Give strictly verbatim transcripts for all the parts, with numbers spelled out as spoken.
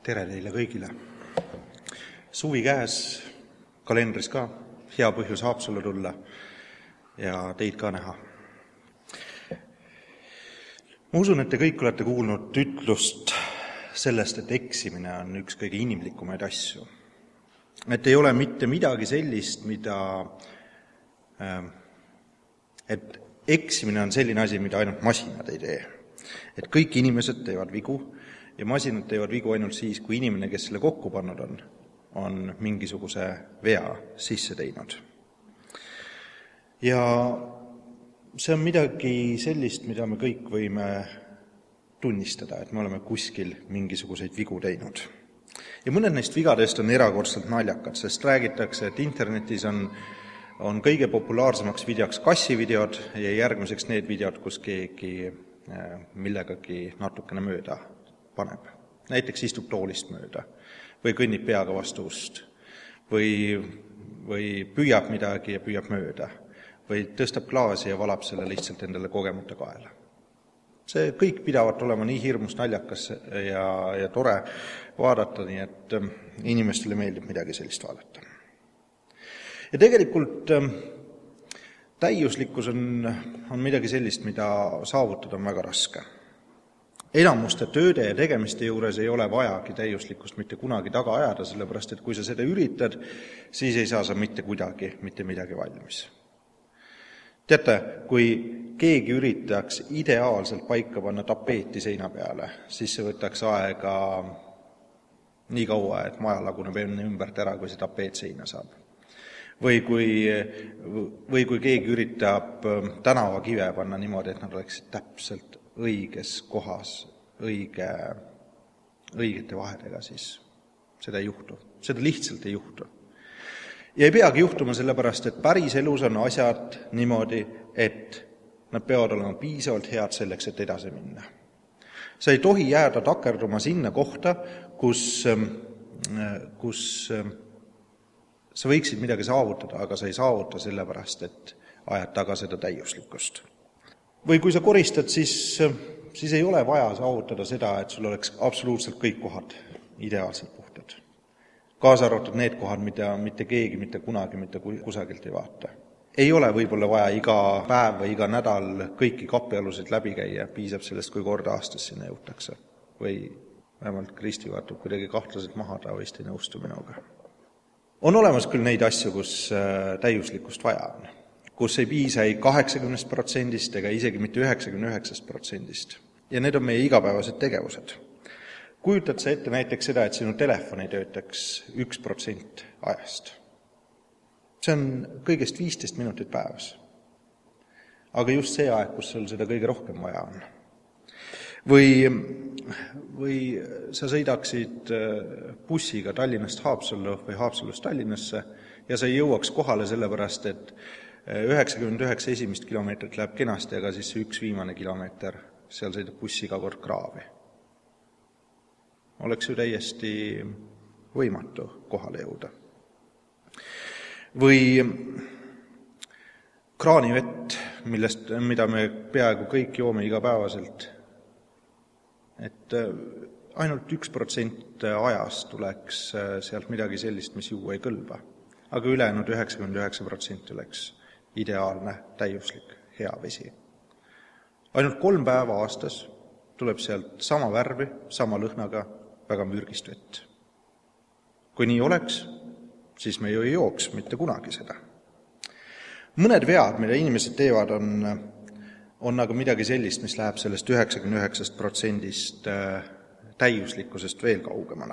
Tere teile kõigile! Suvi käes, kalendris ka, hea põhjus Haapsallu tulla ja teid ka näha. Ma usun, et te kõik olete kuulnud ütlust sellest, et eksimine on üks kõige inimlikumaid asju. Et ei ole mitte midagi sellist, mida... Et eksimine on selline asi, mida ainult masinad ei tee. Et kõik inimesed teevad vigu ja masinad teevad vigu ainult siis, kui inimene, kes selle kokku pannud on, on mingisuguse vea sisse teinud. Ja see on midagi sellist, mida me kõik võime tunnistada, et me oleme kuskil mingisuguseid vigu teinud. Ja mõned neist vigadest on erakordselt naljakad, sest räägitakse, et internetis on, on kõige populaarsemaks videoks kassivideod ja järgmiseks need videod, kus keegi millegagi natukene mööda paneb. Näiteks istub toolist mööda või kõnnib peaga vastu ust või, või püüab midagi ja püüab mööda või tõstab klaasi ja valab selle lihtsalt endale kogemata kaela. See kõik pidavat olema nii hirmus naljakas ja, ja tore vaadata, nii et inimestele meeldib midagi sellist vaadata. Ja tegelikult täiuslikkus on, on midagi sellist, mida saavutada on väga raske. Enamuste tööde ja tegemiste juures ei ole vajagi täiuslikkust mitte kunagi taga ajada, sellepärast et kui sa seda üritad, siis ei saa sa mitte kuidagi mitte midagi valmis. Teate, kui keegi üritaks ideaalselt paika panna tapeeti seina peale, siis see võtaks aega nii kaua, et maja laguneb enne ümbert ära, kui see tapeet seina saab. Või kui, või kui keegi üritab tänava kive panna niimoodi, et nad oleksid täpselt õiges kohas, õige, õigete vahedega, siis seda ei juhtu. Seda lihtsalt ei juhtu. Ja ei peagi juhtuma sellepärast, et päris elus on asjad niimoodi, et nad peavad olema piisavalt head selleks, et edasi minna. Sa ei tohi jääda takerduma sinna kohta, kus, kus sa võiksid midagi saavutada, aga sa ei saavuta sellepärast, et ajad taga seda täiuslikkust. Või kui sa koristad, siis, siis ei ole vaja saavutada seda, et sul oleks absoluutselt kõik kohad ideaalselt puhtad. Kaasa arvatud need kohad, mida mitte keegi, mitte kunagi, mitte kusagilt ei vaata. Ei ole võib-olla vaja iga päev või iga nädal kõiki kapialusid läbi käia, piisab sellest, kui korda aastas sinna jõutakse. Või vähemalt Kristi vaatab kuidagi kahtlaselt maha, ta vist ei nõustu minuga. On olemas küll neid asju, kus täiuslikkust vaja on, kus ei piisa ei kaheksakümmend protsendist ega isegi mitte üheksakümmend üheksa protsendist. Ja need on meie igapäevased tegevused. Kujutad sa ette näiteks seda, et sinu telefon ei töötaks üks protsent ajast. See on kõigest viisteist minutit päevas. Aga just see aeg, kus sul seda kõige rohkem vaja on. Või, või sa sõidaksid bussiga Tallinnast Haapsallu või Haapsallust Tallinnasse ja sa ei jõuaks kohale sellepärast, et üheksakümmend üheksa esimest kilomeetrit läheb kenasti, aga siis see üks viimane kilomeeter, seal sõidab buss iga kord kraavi. Oleks ju täiesti võimatu kohale jõuda. Või kraanivett, millest, mida me peaaegu kõik joome igapäevaselt, et ainult üks protsent ajast tuleks sealt midagi sellist, mis juua ei kõlba, aga ülejäänud üheksakümmend üheksa protsenti oleks ideaalne, täiuslik, hea vesi. Ainult kolm päeva aastas tuleb sealt sama värvi, sama lõhnaga, väga mürgist vett. Kui nii oleks, siis me ju ei jooks mitte kunagi seda. Mõned vead, mida inimesed teevad, on, on aga midagi sellist, mis läheb sellest üheksakümmend üheksa protsendist täiuslikkusest veel kaugemale.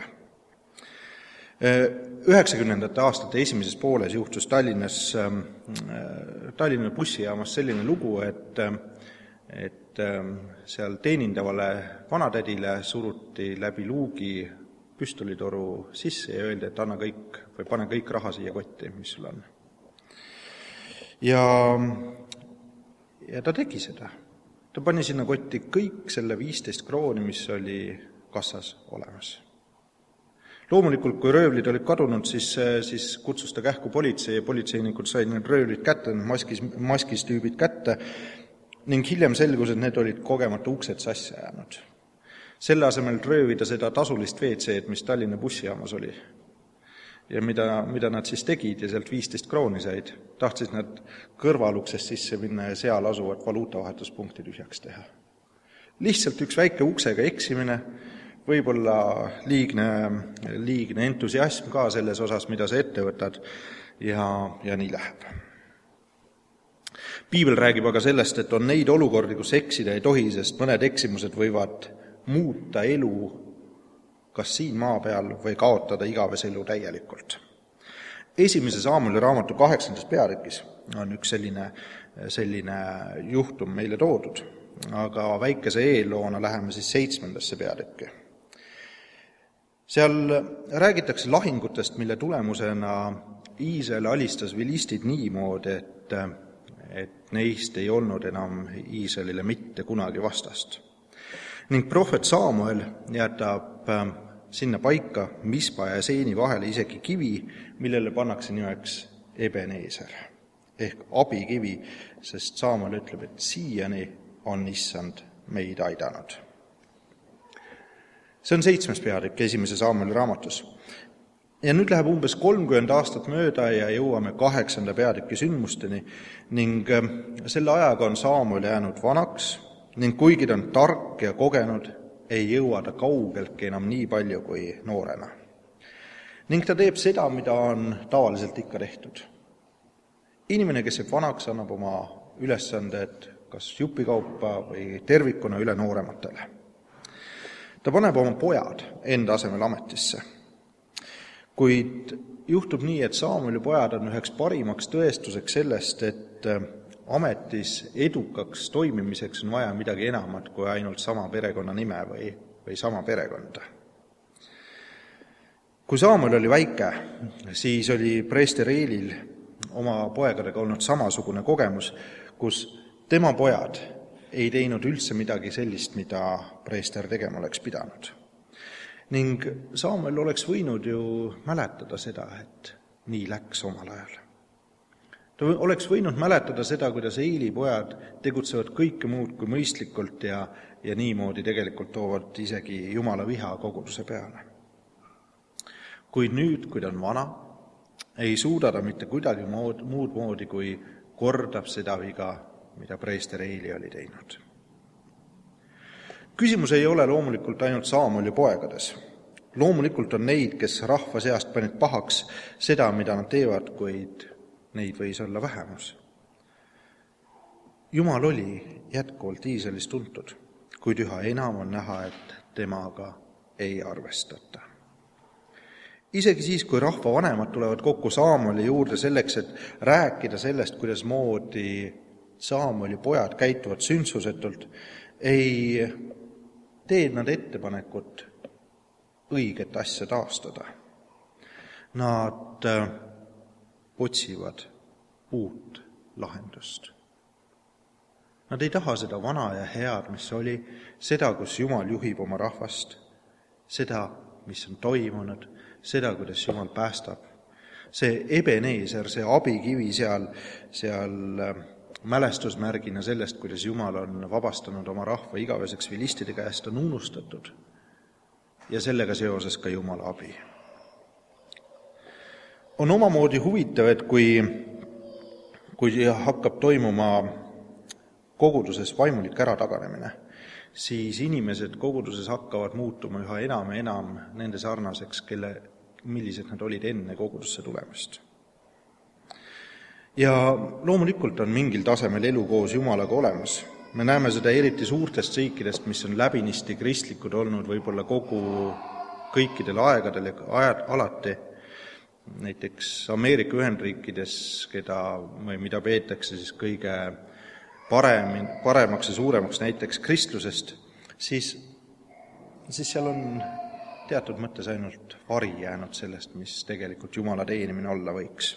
üheksakümnendate aastate esimeses pooles juhtus Tallinnas, Tallinna bussijaamas selline lugu, et, et seal teenindavale vanatädile suruti läbi luugi püstolitoru sisse ja öeldi, et anna kõik või pane kõik raha siia kotti, mis sul on. Ja, ja ta tegi seda. Ta pani sinna kotti kõik selle viisteist krooni, mis oli kassas olemas. Loomulikult, kui röövlid olid kadunud, siis, siis kutsus ta kähku politsei ja politseinikud said need röövlid kätte, maskis, maskis tüübid kätte ning hiljem selgus, et need olid kogemata uksed sassi jäänud. Selle asemel röövida seda tasulist V C-d, mis Tallinna bussijaamas oli. Ja mida, mida nad siis tegid ja sealt viisteist krooni said, tahtsid nad kõrvaluksest sisse minna ja seal asuvad valuutavahetuspunkti tühjaks teha. Lihtsalt üks väike uksega eksimine, võib-olla liigne, liigne entusiasm ka selles osas, mida sa ette võtad, ja, ja nii läheb. Piibel räägib aga sellest, et on neid olukordi, kus eksida ei tohi, sest mõned eksimused võivad muuta elu kas siin maa peal või kaotada igavese elu täielikult. Esimese Saamueli raamatu kaheksandas peatükis on üks selline, selline juhtum meile toodud, aga väikese eelloona läheme siis seitsmendasse peatükki. Seal räägitakse lahingutest, mille tulemusena Iisrael alistas vilistid niimoodi, et, et neist ei olnud enam Iisraelile mitte kunagi vastast. Ning prohvet Saamuel jätab sinna paika Mispa ja Seeni vahele isegi kivi, millele pannakse nimeks Ebeneeser ehk abikivi, sest Saamuel ütleb, et siiani on issand meid aidanud. See on seitsmes peatükk esimese Saamueli raamatus. Ja nüüd läheb umbes kolmkümmend aastat mööda ja jõuame kaheksanda peatüki sündmusteni ning selle ajaga on Saamuel jäänud vanaks ning kuigi ta on tark ja kogenud, ei jõua ta kaugeltki enam nii palju kui noorena. Ning ta teeb seda, mida on tavaliselt ikka tehtud. Inimene, kes jääb vanaks, annab oma ülesanded kas jupikaupa või tervikuna üle noorematele. Ta paneb oma pojad enda asemel ametisse. Kuid juhtub nii, et Saamueli pojad on üheks parimaks tõestuseks sellest, et ametis edukaks toimimiseks on vaja midagi enamat kui ainult sama perekonna nime või, või sama perekonda. Kui Saamuel oli väike, siis oli preester Eelil oma poegadega olnud samasugune kogemus, kus tema pojad ei teinud üldse midagi sellist, mida preester tegema oleks pidanud. Ning Saamuel oleks võinud ju mäletada seda, et nii läks omal ajal. Ta oleks võinud mäletada seda, kuidas Eili pojad tegutsevad kõike muud kui mõistlikult ja, ja niimoodi tegelikult toovad isegi Jumala viha koguduse peale. Kuid nüüd, kui ta on vana, ei suuda ta mitte kuidagi mood, muud moodi, kui kordab seda viga, mida preester Eili oli teinud. Küsimus ei ole loomulikult ainult Saamueli poegades. Loomulikult on neid, kes rahva seast panid pahaks seda, mida nad teevad, kuid neid võis olla vähemus. Jumal oli jätkuvalt Iisraelis tuntud, kuid üha enam on näha, et temaga ei arvestata. Isegi siis, kui rahva vanemad tulevad kokku Saamueli juurde selleks, et rääkida sellest, kuidas moodi Saamueli pojad käituvad sündsusetult, ei tee nad ettepanekut õiget asja taastada. Nad otsivad uut lahendust. Nad ei taha seda vana ja head, mis oli, seda, kus Jumal juhib oma rahvast, seda, mis on toimunud, seda, kuidas Jumal päästab. See Ebeneeser, see abikivi seal, seal mälestusmärgina sellest, kuidas Jumal on vabastanud oma rahva igaveseks vilistide käest, on unustatud ja sellega seoses ka Jumala abi. On omamoodi huvitav, et kui, kui hakkab toimuma koguduses vaimulik ärataganemine, siis inimesed koguduses hakkavad muutuma üha enam ja enam nende sarnaseks, kelle, millised nad olid enne kogudusse tulemast. Ja loomulikult on mingil tasemel elu koos Jumalaga olemas. Me näeme seda eriti suurtest riikidest, mis on läbinisti kristlikud olnud võib-olla kogu kõikidel aegadel ja ajad alati. Näiteks Ameerika Ühendriikides, keda, või mida peetakse siis kõige parem, paremaks ja suuremaks näiteks kristlusest, siis, siis seal on teatud mõttes ainult vari jäänud sellest, mis tegelikult Jumala teenimine olla võiks.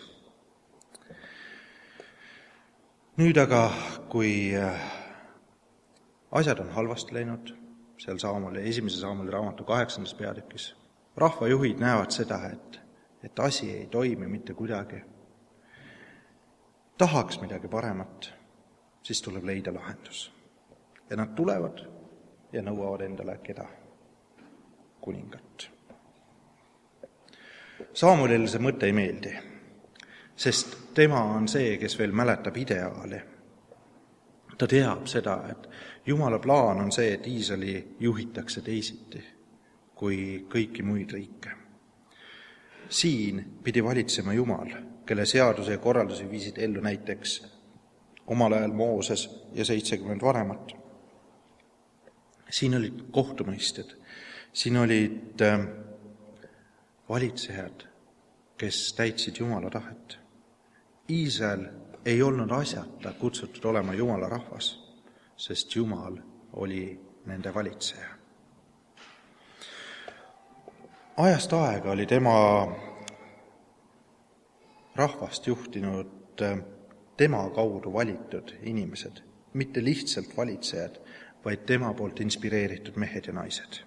Nüüd aga, kui asjad on halvasti läinud, seal Saamueli, esimese Saamueli raamatu kaheksandas peatükis, rahvajuhid näevad seda, et et asi ei toimi mitte kuidagi. Tahaks midagi paremat, siis tuleb leida lahendus. Ja nad tulevad ja nõuavad endale keda? kuningat. Saamuelile see mõte ei meeldi, sest tema on see, kes veel mäletab ideaali. Ta teab seda, et Jumala plaan on see, et Iisraeli juhitakse teisiti kui kõiki muid riike. Siin pidi valitsema Jumal, kelle seaduse ja korraldusi viisid ellu näiteks omal ajal Mooses ja seitsekümmend vanemat. Siin olid kohtumõistjad, siin olid valitsejad, kes täitsid Jumala tahet. Iisrael ei olnud asjata kutsutud olema Jumala rahvas, sest Jumal oli nende valitseja. Ajast aega oli tema rahvast juhtinud tema kaudu valitud inimesed, mitte lihtsalt valitsejad, vaid tema poolt inspireeritud mehed ja naised.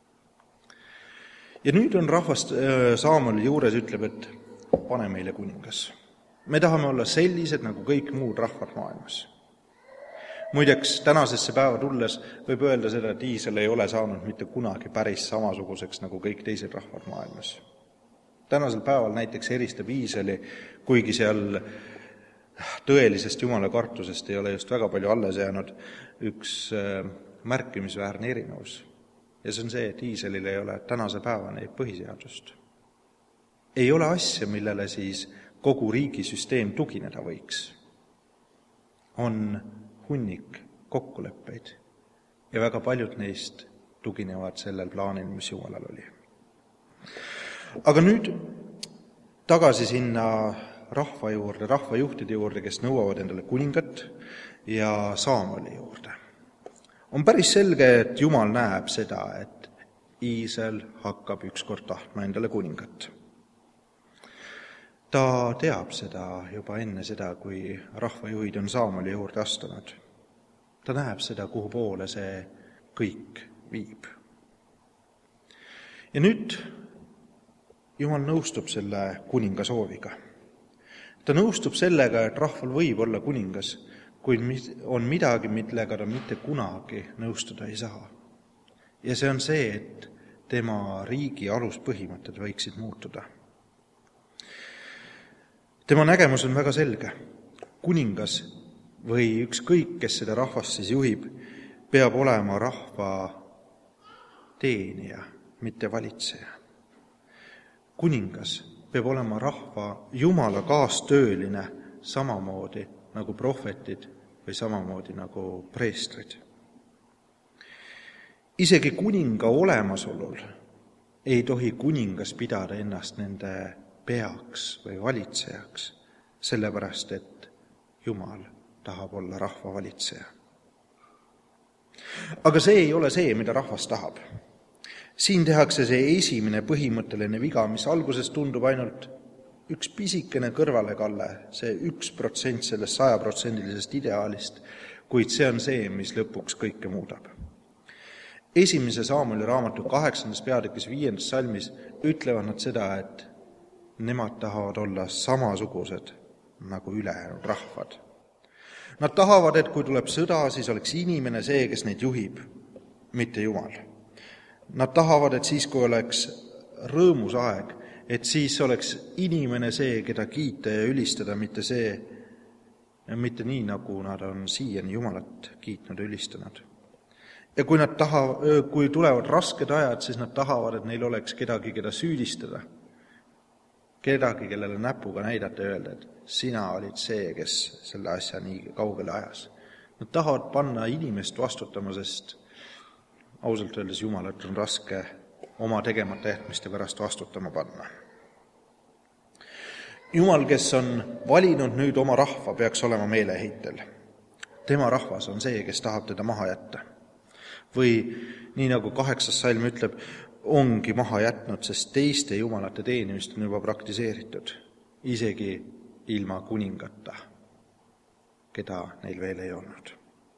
Ja nüüd on rahvast Saamueli juures ütleb, et pane meile kuningas. Me tahame olla sellised nagu kõik muud rahvad maailmas. Muideks, tänasesse päeva tulles võib öelda seda, et Iisrael ei ole saanud mitte kunagi päris samasuguseks nagu kõik teised rahvad maailmas. Tänasel päeval näiteks eristab Iisraeli, kuigi seal tõelisest Jumala kartusest ei ole just väga palju alles jäänud, üks märkimisväärne erinevus. Ja see on see, et Iisraelil ei ole tänase päevani põhiseadust. Ei ole asja, millele siis kogu riigisüsteem tugineda võiks. On hunnik kokkuleppeid ja väga paljud neist tuginevad sellel plaanil, mis Jumalal oli. Aga nüüd tagasi sinna rahva juurde, rahvajuhtide juurde, kes nõuavad endale kuningat ja Saamueli juurde. On päris selge, et Jumal näeb seda, et Iisrael hakkab ükskord tahtma endale kuningat. Ta teab seda juba enne seda, kui rahvajuhid on Saamueli juurde astunud. Ta näeb seda, kuhu poole see kõik viib. Ja nüüd Jumal nõustub selle kuninga sooviga. Ta nõustub sellega, et rahval võib olla kuningas, kuid on midagi, millega ta mitte kunagi nõustuda ei saa. Ja see on see, et tema riigi aluspõhimõtted võiksid muutuda. Tema nägemus on väga selge. Kuningas või ükskõik, kes seda rahvast siis juhib, peab olema rahva teenija, mitte valitseja. Kuningas peab olema rahva Jumala kaastööline samamoodi nagu prohvetid või samamoodi nagu preestrid. Isegi kuninga olemasolul ei tohi kuningas pidada ennast nende peaks või valitsejaks, sellepärast et Jumal tahab olla rahva valitseja. Aga see ei ole see, mida rahvas tahab. Siin tehakse see esimene põhimõtteline viga, mis alguses tundub ainult üks pisikene kõrvalekalle, see üks protsent sellest sajaprotsendilisest ideaalist, kuid see on see, mis lõpuks kõike muudab. Esimese Saamueli raamatu kaheksandas peatükis viiendas salmis ütlevad nad seda, et nemad tahavad olla samasugused nagu ülejäänud rahvad. Nad tahavad, et kui tuleb sõda, siis oleks inimene see, kes neid juhib, mitte Jumal. Nad tahavad, et siis, kui oleks rõõmus aeg, et siis oleks inimene see, keda kiita ja ülistada, mitte see, mitte nii, nagu nad on siiani Jumalat kiitnud ja ülistanud. Ja kui, nad taha, kui tulevad rasked ajad, siis nad tahavad, et neil oleks kedagi, keda süüdistada. Kedagi, kellele näpuga näidata ja öelda, et sina olid see, kes selle asja nii kaugele ajas. Nad tahavad panna inimest vastutama, sest ausalt öeldes Jumalat on raske oma tegemata jätmiste pärast vastutama panna. Jumal, kes on valinud nüüd oma rahva, peaks olema meeleheitel. Tema rahvas on see, kes tahab teda maha jätta. Või nii nagu kaheksas salm ütleb, ongi maha jätnud, sest teiste jumalate teenimist on juba praktiseeritud, isegi ilma kuningata, keda neil veel ei olnud.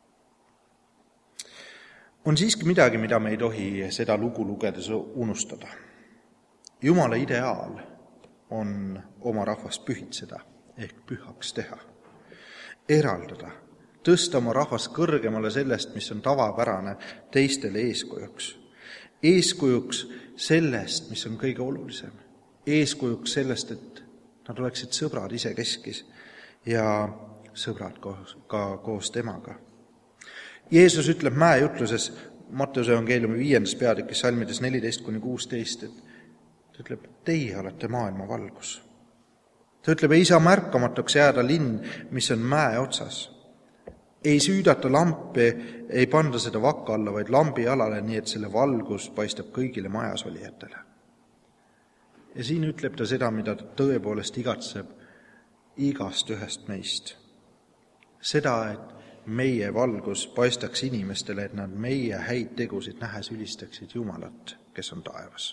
On siiski midagi, mida me ei tohi seda lugu lugedes unustada. Jumala ideaal on oma rahvast pühitseda ehk pühaks teha, eraldada, tõsta oma rahvast kõrgemale sellest, mis on tavapärane teistele eeskujuks. eeskujuks sellest, mis on kõige olulisem. Eeskujuks sellest, et nad oleksid sõbrad isekeskis ja sõbrad koos, ka koos temaga. Jeesus ütleb mäejutluses Matteuse evangeeliumi viiendas peatükis salmides neliteist kuni kuusteist, et ta ütleb, teie olete maailma valgus. Ta ütleb, ei saa märkamatuks jääda linn, mis on mäe otsas. Ei süüdata lampi, ei panda seda vakka alla, vaid lambi alale, nii et selle valgus paistab kõigile majas olijatele. Ja siin ütleb ta seda, mida ta tõepoolest igatseb igast ühest meist. Seda, et meie valgus paistaks inimestele, et nad meie häid tegusid nähes ülistaksid Jumalat, kes on taevas.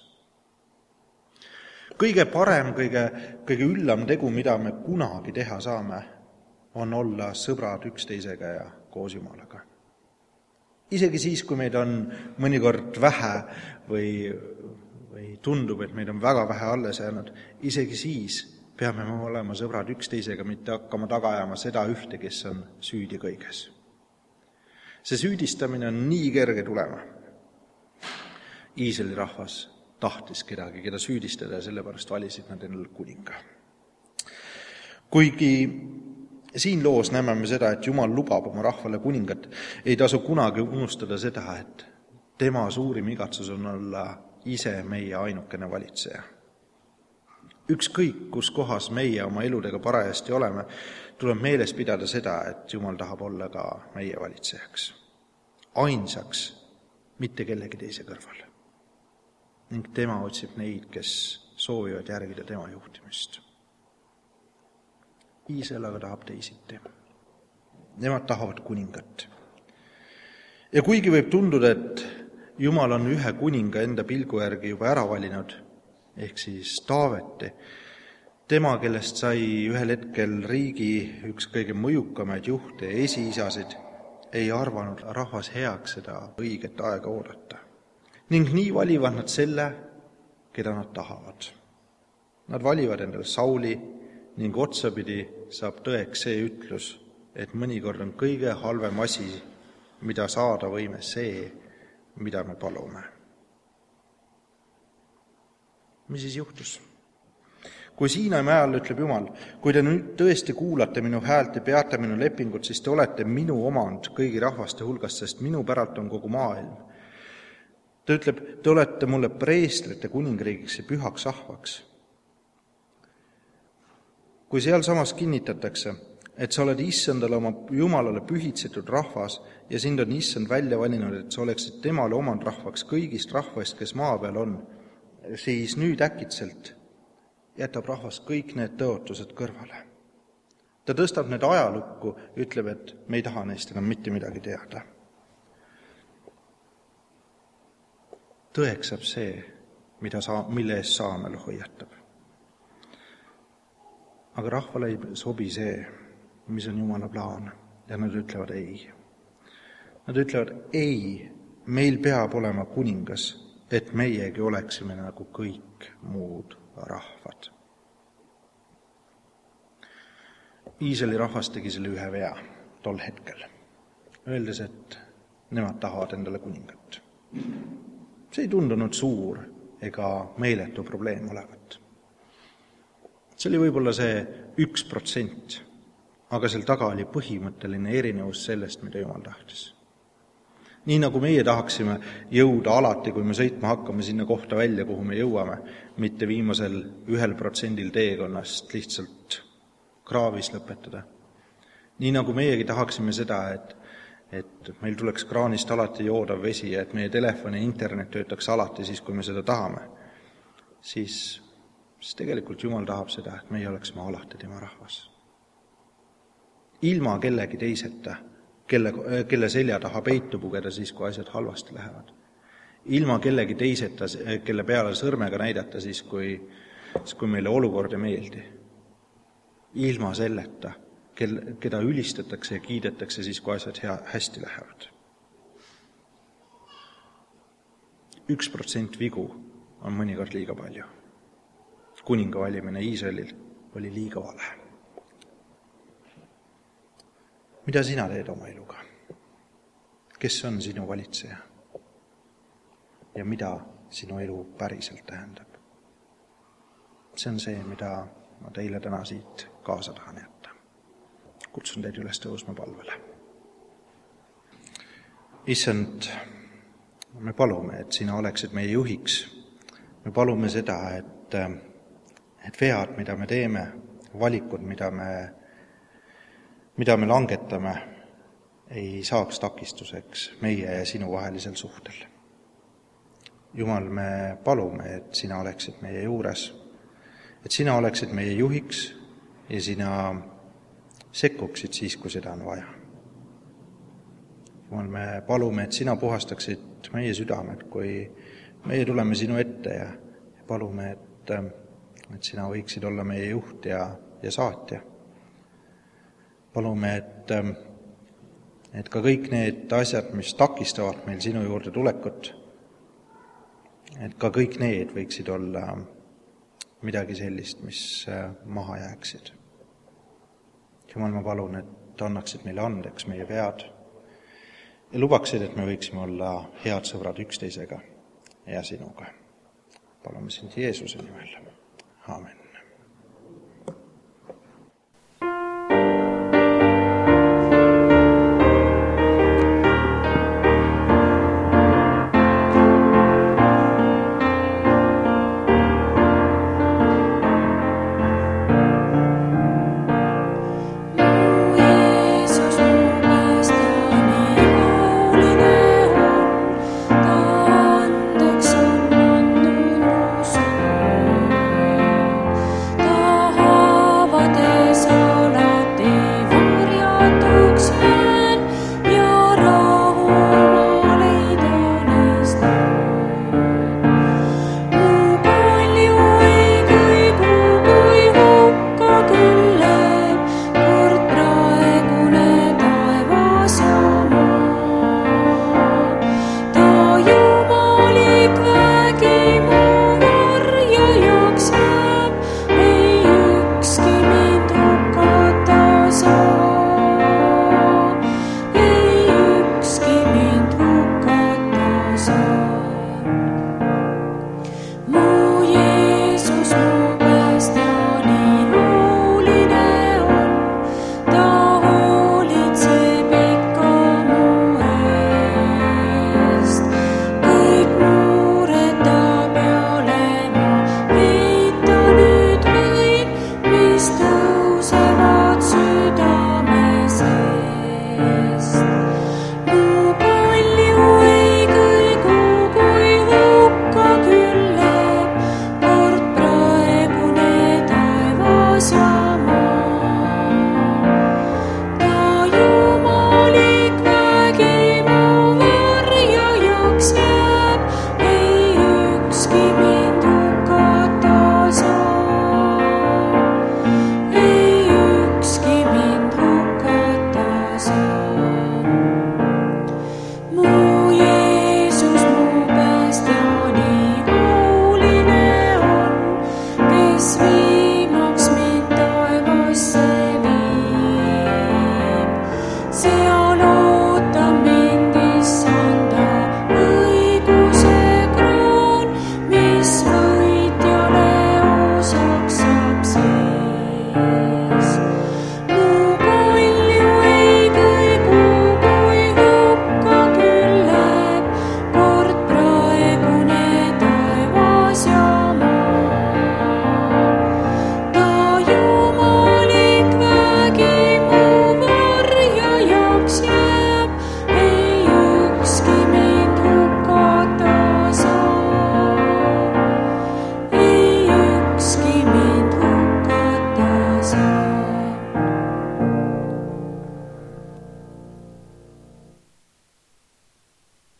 Kõige parem, kõige, kõige üllam tegu, mida me kunagi teha saame, on olla sõbrad üksteisega ja koos Jumalaga. Isegi siis, kui meid on mõnikord vähe või, või tundub, et meid on väga vähe alles jäänud, isegi siis peame me olema sõbrad üksteisega, mitte hakkama taga ajama seda ühte, kes on süüdi kõiges. See süüdistamine on nii kerge tulema. Iisraeli rahvas tahtis kedagi, keda süüdistada ja sellepärast valisid nad endale kuninga. Kuigi siin loos näeme me seda, et Jumal lubab oma rahvale kuningat, ei tasu kunagi unustada seda, et tema suurim igatsus on olla ise meie ainukene valitseja. Ükskõik, kus kohas meie oma eludega parajasti oleme, tuleb meeles pidada seda, et Jumal tahab olla ka meie valitsejaks. Ainsaks, mitte kellegi teise kõrval. Ning tema otsib neid, kes soovivad järgida tema juhtimist. Iisrael aga tahab teisiti. Nemad tahavad kuningat. Ja kuigi võib tunduda, et Jumal on ühe kuninga enda pilgu järgi juba ära valinud, ehk siis Taaveti, tema, kellest sai ühel hetkel riigi üks kõige mõjukamaid juhte ja esiisasid, ei arvanud rahvas heaks seda õiget aega oodata. Ning nii valivad nad selle, keda nad tahavad. Nad valivad endale Sauli ning otsapidi saab tõeks see ütlus, et mõnikord on kõige halvem asi, mida saada võime see, mida me palume. Mis siis juhtus? Kui Siinai mäel ütleb Jumal, kui te nüüd tõesti kuulate minu häält ja peate minu lepingut, siis te olete minu omand kõigi rahvaste hulgast, sest minu päralt on kogu maailm. Ta ütleb, te olete mulle preestrite kuningriigiks ja pühaks ahvaks. Kui seal samas kinnitatakse, et sa oled issandale oma Jumalale pühitsetud rahvas ja sind on issand välja valinud, et sa oleksid temale omand rahvaks kõigist rahvast, kes maa peal on, siis nüüd äkitselt jätab rahvas kõik need tõotused kõrvale. Ta tõstab need ajalukku, ütleb, et me ei taha neist enam mitte midagi teada. Tõeks saab see, mida saa, mille eest Saamel hoiatab. Aga rahvale ei sobi see, mis on Jumala plaan, ja nad ütlevad ei. Nad ütlevad ei, meil peab olema kuningas, et meiegi oleksime nagu kõik muud rahvad. Iisraeli rahvas tegi selle ühe vea tol hetkel, öeldes, et nemad tahavad endale kuningat. See ei tundunud suur ega meeletu probleem olevat. See oli võib-olla see üks protsent, aga seal taga oli põhimõtteline erinevus sellest, mida Jumal tahtis. Nii nagu meie tahaksime jõuda alati, kui me sõitma hakkame sinna kohta välja, kuhu me jõuame, mitte viimasel ühel protsendil teekonnast lihtsalt kraavis lõpetada. Nii nagu meiegi tahaksime seda, et, et meil tuleks kraanist alati joodav vesi ja et meie telefon ja internet töötaks alati siis, kui me seda tahame, siis, siis tegelikult Jumal tahab seda, et meie oleksime alati tema rahvas. Ilma kellegi teiseta, kelle, kelle selja taha peitu pugeda siis, kui asjad halvasti lähevad. Ilma kellegi teiseta, kelle peale sõrmega näidata siis, kui, siis, kui meile olukord ei meeldi. Ilma selleta, kel, keda ülistatakse ja kiidetakse siis, kui asjad hea, hästi lähevad. Üks protsent vigu on mõnikord liiga palju. Kuninga valimine Iisraelil oli liiga vale. Mida sina teed oma eluga? Kes on sinu valitseja? ja mida sinu elu päriselt tähendab. See on see, mida ma teile täna siit kaasa tahan jätta. Kutsun teid üles tõusma palvele. Issand, me palume, et sina oleksid meie juhiks. Me palume seda, et, et vead, mida me teeme, valikud, mida me, mida me langetame, ei saaks takistuseks meie ja sinu vahelisel suhtel. Jumal, me palume, et sina oleksid meie juures, et sina oleksid meie juhiks ja sina sekkuksid siis, kui seda on vaja. Jumal, me palume, et sina puhastaksid meie südamed, kui meie tuleme sinu ette ja palume, et, et sina võiksid olla meie juht ja, ja saatja. Palume, et, et ka kõik need asjad, mis takistavad meil sinu juurde tulekut, et ka kõik need võiksid olla midagi sellist, mis maha jääksid. Jumal, ma palun, et annaksid meile andeks meie vead ja lubaksid, et me võiksime olla head sõbrad üksteisega ja sinuga. Palume sind Jeesuse nimel. Aamen.